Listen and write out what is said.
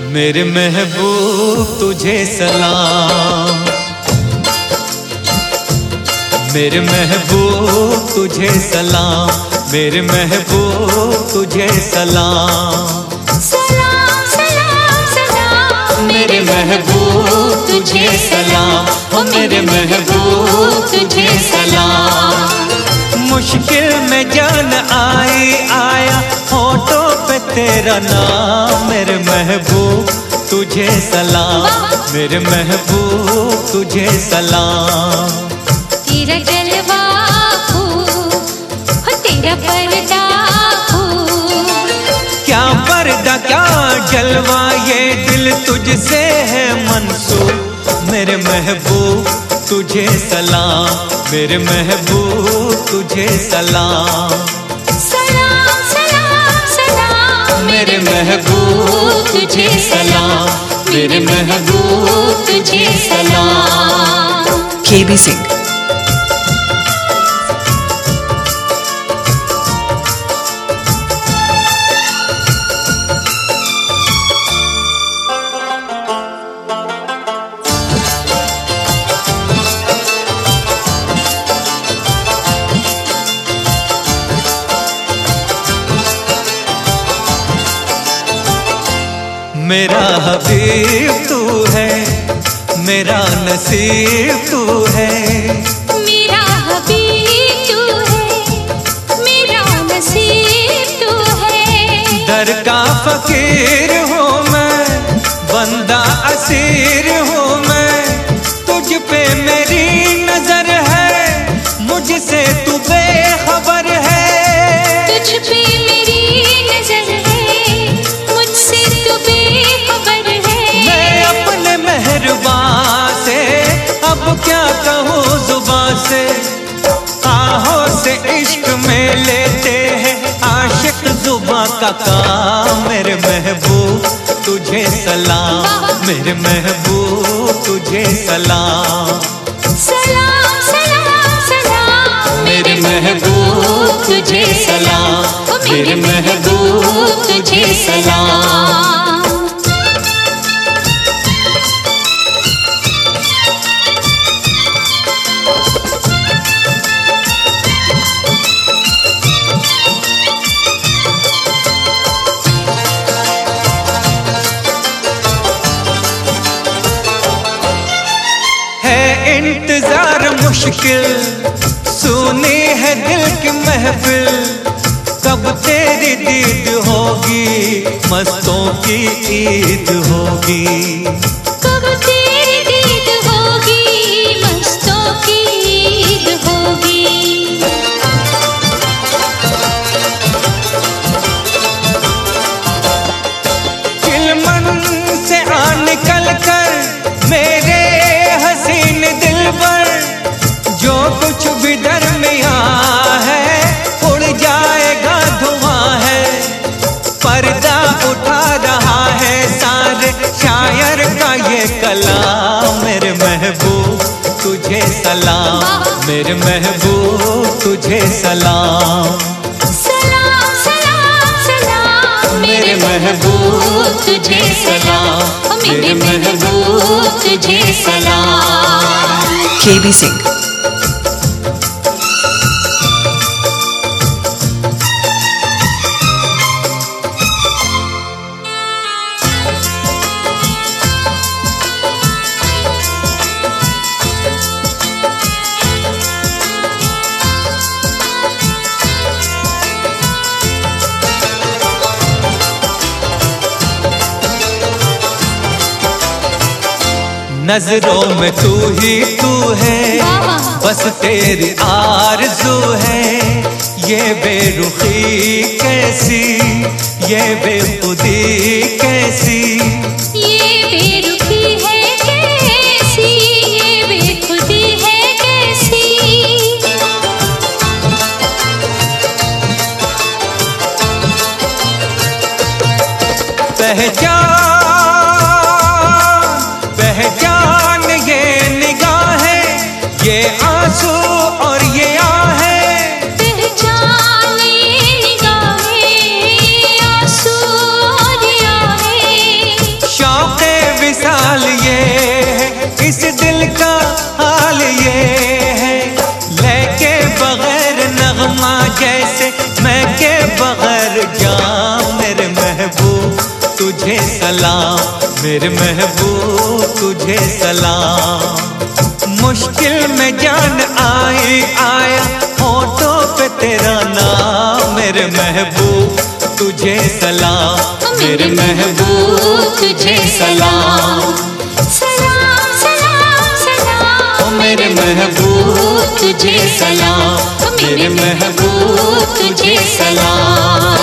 मेरे महबूब तुझे सलाम, मेरे महबूब तुझे सलाम, मेरे महबूब तुझे सलाम। सलाम सलाम सलाम मेरे महबूब तुझे सलाम, ओ मेरे महबूब तुझे सलाम। मुश्किल में जान आई आया होठों पे तेरा नाम, मेरे महबूब तुझे सलाम, मेरे महबूब तुझे सलाम। तेरा जलवा हो तेरा पर्दा हो, क्या पर्दा क्या जलवा ये दिल तुझसे है मंसूब, मेरे महबूब तुझे सलाम, मेरे महबूब तुझे सलाम। सलाम सलाम सलाम मेरे महबूब तुझे सलाम, मेरे महबूब तुझे सलाम। KB Singh। मेरा हबीब तू है, मेरा नसीब तू है, मेरा हबीब तू है, मेरा नसीब तू है। दर का फकीर हूँ मैं, बंदा असीर हूँ मैं, तुझ पे मेरी नजर है, मुझसे तू बेखबर है। तुझ पे मेरी नजर है, मुझसे तू बेखबर है। मैं अपने मेहरबान से अब क्या कहूँ जुबान से, आहों से इश्क में लेते हैं आशिक जुबां का काम। मेरे महबूब तुझे सलाम, मेरे महबूब तुझे सलाम। सलाम सलाम सलाम मेरे महबूब तुझे सलाम, मेरे महबूब तुझे सलाम। है इंतजार मुश्किल, सुनी है दिल की महफिल, कब तेरी दीद होगी, मस्तों की ईद होगी। कब तेरी दीद होगी, मस्तों की ईद होगी। चिलमन से आ निकल कर मेरे हसीन दिल पर, जो कुछ भी दरमिया है उड़ जाएगा धुआं है। पर्दा उठा रहा है सारे शायर का ये कलाम, मेरे महबूब तुझे सलाम, मेरे महबूब तुझे सलाम। सलाम सलाम सलाम मेरे महबूब तुझे सलाम, मेरे महबूब तुझे सलाम। KB Singh। नजरों में तू ही तू है, बस तेरी आरज़ू है। ये बेरुखी कैसी, ये बेखुदी कैसी, ये बेरुखी है कैसी, ये बेखुदी है कैसी। पहचान ये निगाहें, ये आंसू और ये आहें। पहचान ये निगाहें, आंसू और ये आहें। तुझे सलाम, मेरे महबूब तुझे सलाम। मुश्किल में जान आई आया होठों पे तेरा नाम, मेरे महबूब तुझे सलाम, मेरे महबूब तुझे सलाम। सलाम सलाम सलाम मेरे महबूब तुझे सलाम, मेरे महबूब तुझे सलाम।